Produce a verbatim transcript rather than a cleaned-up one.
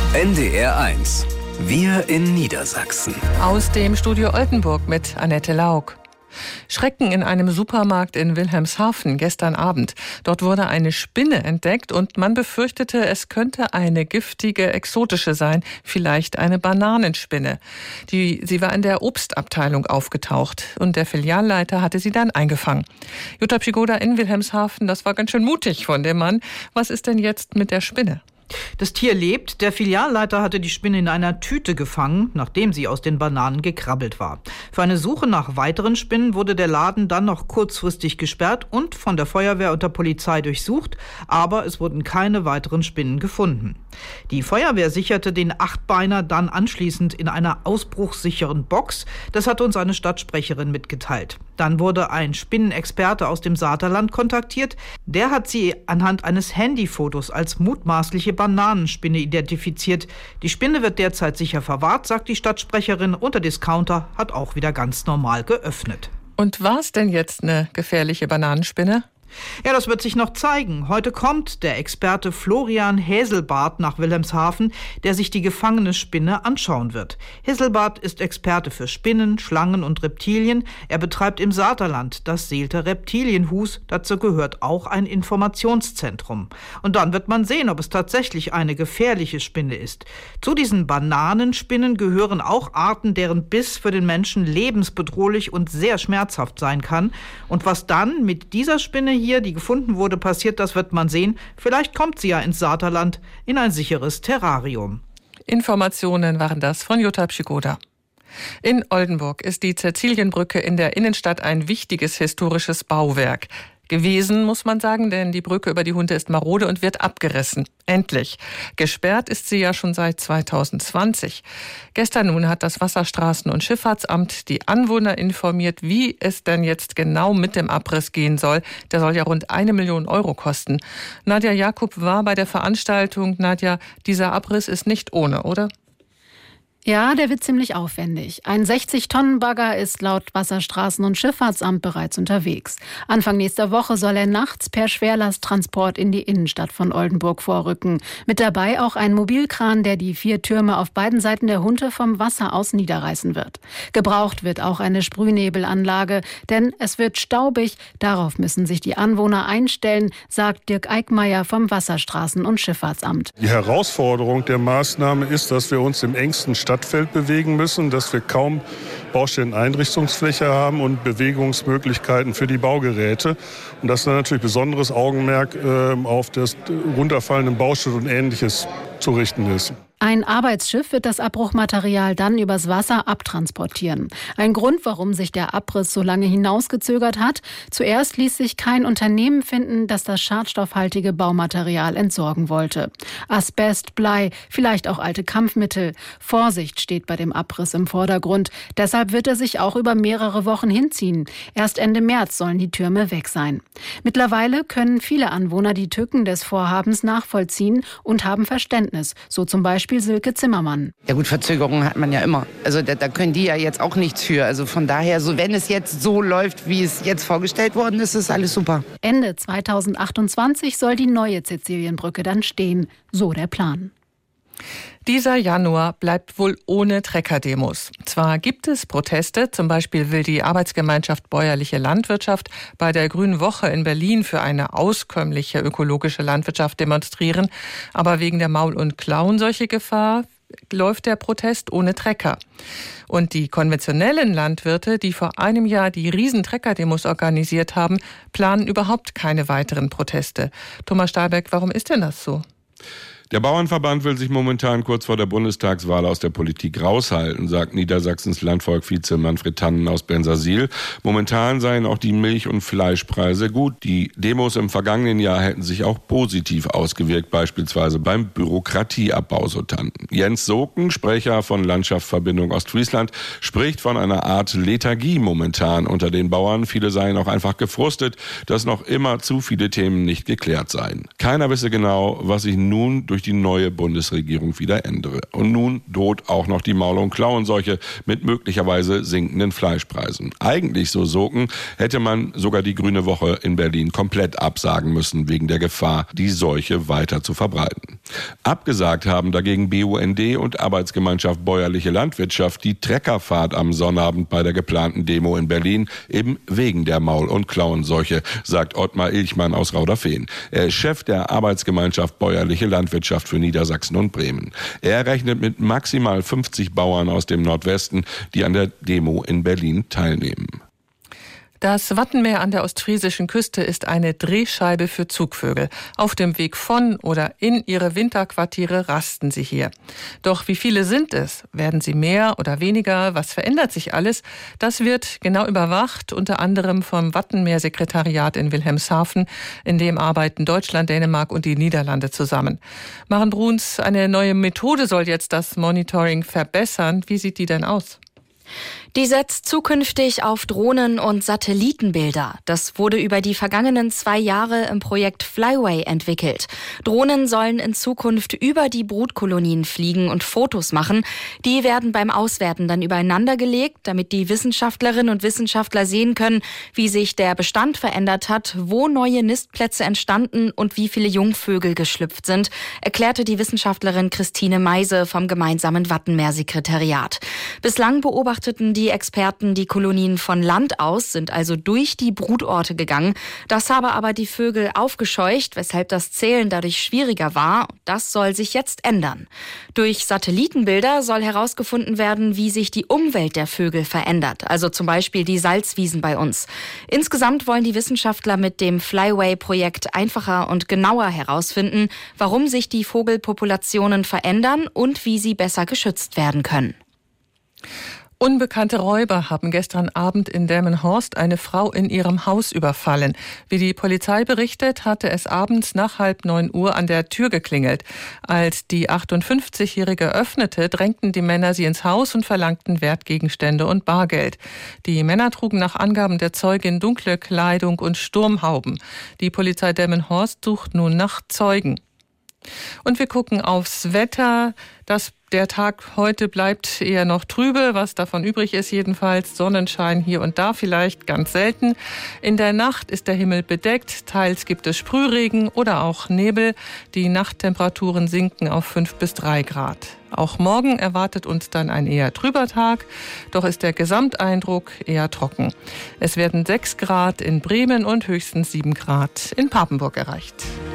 N D R eins. Wir in Niedersachsen. Aus dem Studio Oldenburg mit Annette Lauk. Schrecken in einem Supermarkt in Wilhelmshaven gestern Abend. Dort wurde eine Spinne entdeckt und man befürchtete, es könnte eine giftige, exotische sein, vielleicht eine Bananenspinne. Die, sie war in der Obstabteilung aufgetaucht und der Filialleiter hatte sie dann eingefangen. Jutta Przygoda in Wilhelmshaven, das war ganz schön mutig von dem Mann. Was ist denn jetzt mit der Spinne? Das Tier lebt. Der Filialleiter hatte die Spinne in einer Tüte gefangen, nachdem sie aus den Bananen gekrabbelt war. Für eine Suche nach weiteren Spinnen wurde der Laden dann noch kurzfristig gesperrt und von der Feuerwehr und der Polizei durchsucht, aber es wurden keine weiteren Spinnen gefunden. Die Feuerwehr sicherte den Achtbeiner dann anschließend in einer ausbruchssicheren Box. Das hat uns eine Stadtsprecherin mitgeteilt. Dann wurde ein Spinnenexperte aus dem Saterland kontaktiert. Der hat sie anhand eines Handyfotos als mutmaßliche Bananenspinne identifiziert. Die Spinne wird derzeit sicher verwahrt, sagt die Stadtsprecherin, und der Discounter hat auch wieder ganz normal geöffnet. Und war es denn jetzt eine gefährliche Bananenspinne? Ja, das wird sich noch zeigen. Heute kommt der Experte Florian Häselbart nach Wilhelmshaven, der sich die gefangene Spinne anschauen wird. Häselbart ist Experte für Spinnen, Schlangen und Reptilien. Er betreibt im Saterland das Seelter Reptilienhus. Dazu gehört auch ein Informationszentrum. Und dann wird man sehen, ob es tatsächlich eine gefährliche Spinne ist. Zu diesen Bananenspinnen gehören auch Arten, deren Biss für den Menschen lebensbedrohlich und sehr schmerzhaft sein kann. Und was dann mit dieser Spinne hier, die gefunden wurde, passiert, das wird man sehen. Vielleicht kommt sie ja ins Saterland in ein sicheres Terrarium. Informationen waren das von Jutta Przygoda. In Oldenburg ist die Cäcilienbrücke in der Innenstadt ein wichtiges historisches Bauwerk. Gewesen, muss man sagen, denn die Brücke über die Hunte ist marode und wird abgerissen. Endlich. Gesperrt ist sie ja schon seit zweitausendzwanzig. Gestern nun hat das Wasserstraßen- und Schifffahrtsamt die Anwohner informiert, wie es denn jetzt genau mit dem Abriss gehen soll. Der soll ja rund eine Million Euro kosten. Nadja Jakob war bei der Veranstaltung. Nadja, dieser Abriss ist nicht ohne, oder? Ja, der wird ziemlich aufwendig. Ein sechzig-Tonnen-Bagger ist laut Wasserstraßen- und Schifffahrtsamt bereits unterwegs. Anfang nächster Woche soll er nachts per Schwerlasttransport in die Innenstadt von Oldenburg vorrücken. Mit dabei auch ein Mobilkran, der die vier Türme auf beiden Seiten der Hunte vom Wasser aus niederreißen wird. Gebraucht wird auch eine Sprühnebelanlage, denn es wird staubig. Darauf müssen sich die Anwohner einstellen, sagt Dirk Eickmeier vom Wasserstraßen- und Schifffahrtsamt. Die Herausforderung der Maßnahme ist, dass wir uns im engsten Stadtfeld bewegen müssen, dass wir kaum Baustelleneinrichtungsfläche haben und Bewegungsmöglichkeiten für die Baugeräte. Und dass dann natürlich besonderes Augenmerk äh, auf das runterfallende Bauschutt und Ähnliches zu richten ist. Ein Arbeitsschiff wird das Abbruchmaterial dann übers Wasser abtransportieren. Ein Grund, warum sich der Abriss so lange hinausgezögert hat. Zuerst ließ sich kein Unternehmen finden, das das schadstoffhaltige Baumaterial entsorgen wollte. Asbest, Blei, vielleicht auch alte Kampfmittel. Vorsicht steht bei dem Abriss im Vordergrund. Deshalb wird er sich auch über mehrere Wochen hinziehen. Erst Ende März sollen die Türme weg sein. Mittlerweile können viele Anwohner die Tücken des Vorhabens nachvollziehen und haben Verständnis. So zum Beispiel Silke Zimmermann. Ja gut, Verzögerungen hat man ja immer. Also da, da können die ja jetzt auch nichts für. Also von daher, so wenn es jetzt so läuft, wie es jetzt vorgestellt worden ist, ist alles super. Ende zweitausendachtundzwanzig soll die neue Cäcilienbrücke dann stehen. So der Plan. Dieser Januar bleibt wohl ohne Trecker-Demos. Zwar gibt es Proteste, zum Beispiel will die Arbeitsgemeinschaft Bäuerliche Landwirtschaft bei der Grünen Woche in Berlin für eine auskömmliche ökologische Landwirtschaft demonstrieren, aber wegen der Maul- und Klauenseuche-Gefahr läuft der Protest ohne Trecker. Und die konventionellen Landwirte, die vor einem Jahr die Riesentrecker-Demos organisiert haben, planen überhaupt keine weiteren Proteste. Thomas Stahlbeck, warum ist denn das so? Der Bauernverband will sich momentan kurz vor der Bundestagswahl aus der Politik raushalten, sagt Niedersachsens Landvolk-Vize Manfred Tannen aus Bensersiel. Momentan seien auch die Milch- und Fleischpreise gut. Die Demos im vergangenen Jahr hätten sich auch positiv ausgewirkt, beispielsweise beim Bürokratieabbau, so Tannen. Jens Soken, Sprecher von Landschaftsverbindung Ostfriesland, spricht von einer Art Lethargie momentan unter den Bauern. Viele seien auch einfach gefrustet, dass noch immer zu viele Themen nicht geklärt seien. Keiner wisse genau, was sich nun durch die neue Bundesregierung wieder ändere. Und nun droht auch noch die Maul- und Klauenseuche mit möglicherweise sinkenden Fleischpreisen. Eigentlich, so Soken, hätte man sogar die Grüne Woche in Berlin komplett absagen müssen, wegen der Gefahr, die Seuche weiter zu verbreiten. Abgesagt haben dagegen B U N D und Arbeitsgemeinschaft Bäuerliche Landwirtschaft die Treckerfahrt am Sonnabend bei der geplanten Demo in Berlin, eben wegen der Maul- und Klauenseuche, sagt Ottmar Ilchmann aus Rauderfehn. Er ist Chef der Arbeitsgemeinschaft Bäuerliche Landwirtschaft für Niedersachsen und Bremen. Er rechnet mit maximal fünfzig Bauern aus dem Nordwesten, die an der Demo in Berlin teilnehmen. Das Wattenmeer an der ostfriesischen Küste ist eine Drehscheibe für Zugvögel. Auf dem Weg von oder in ihre Winterquartiere rasten sie hier. Doch wie viele sind es? Werden sie mehr oder weniger? Was verändert sich alles? Das wird genau überwacht, unter anderem vom Wattenmeersekretariat in Wilhelmshaven. In dem arbeiten Deutschland, Dänemark und die Niederlande zusammen. Maren Bruns, eine neue Methode soll jetzt das Monitoring verbessern. Wie sieht die denn aus? Die setzt zukünftig auf Drohnen und Satellitenbilder. Das wurde über die vergangenen zwei Jahre im Projekt Flyway entwickelt. Drohnen sollen in Zukunft über die Brutkolonien fliegen und Fotos machen. Die werden beim Auswerten dann übereinander gelegt, damit die Wissenschaftlerinnen und Wissenschaftler sehen können, wie sich der Bestand verändert hat, wo neue Nistplätze entstanden und wie viele Jungvögel geschlüpft sind, erklärte die Wissenschaftlerin Christine Meise vom gemeinsamen Wattenmeersekretariat. Bislang beobachteten die Die Experten die Kolonien von Land aus, sind also durch die Brutorte gegangen. Das habe aber die Vögel aufgescheucht, weshalb das Zählen dadurch schwieriger war. Das soll sich jetzt ändern. Durch Satellitenbilder soll herausgefunden werden, wie sich die Umwelt der Vögel verändert, also zum Beispiel die Salzwiesen bei uns. Insgesamt wollen die Wissenschaftler mit dem Flyway-Projekt einfacher und genauer herausfinden, warum sich die Vogelpopulationen verändern und wie sie besser geschützt werden können. Unbekannte Räuber haben gestern Abend in Delmenhorst eine Frau in ihrem Haus überfallen. Wie die Polizei berichtet, hatte es abends nach halb neun Uhr an der Tür geklingelt. Als die achtundfünfzigjährige öffnete, drängten die Männer sie ins Haus und verlangten Wertgegenstände und Bargeld. Die Männer trugen nach Angaben der Zeugin dunkle Kleidung und Sturmhauben. Die Polizei Delmenhorst sucht nun nach Zeugen. Und wir gucken aufs Wetter. Das Der Tag heute bleibt eher noch trübe, was davon übrig ist jedenfalls. Sonnenschein hier und da vielleicht ganz selten. In der Nacht ist der Himmel bedeckt, teils gibt es Sprühregen oder auch Nebel. Die Nachttemperaturen sinken auf fünf bis drei Grad. Auch morgen erwartet uns dann ein eher trüber Tag, doch ist der Gesamteindruck eher trocken. Es werden sechs Grad in Bremen und höchstens sieben Grad in Papenburg erreicht.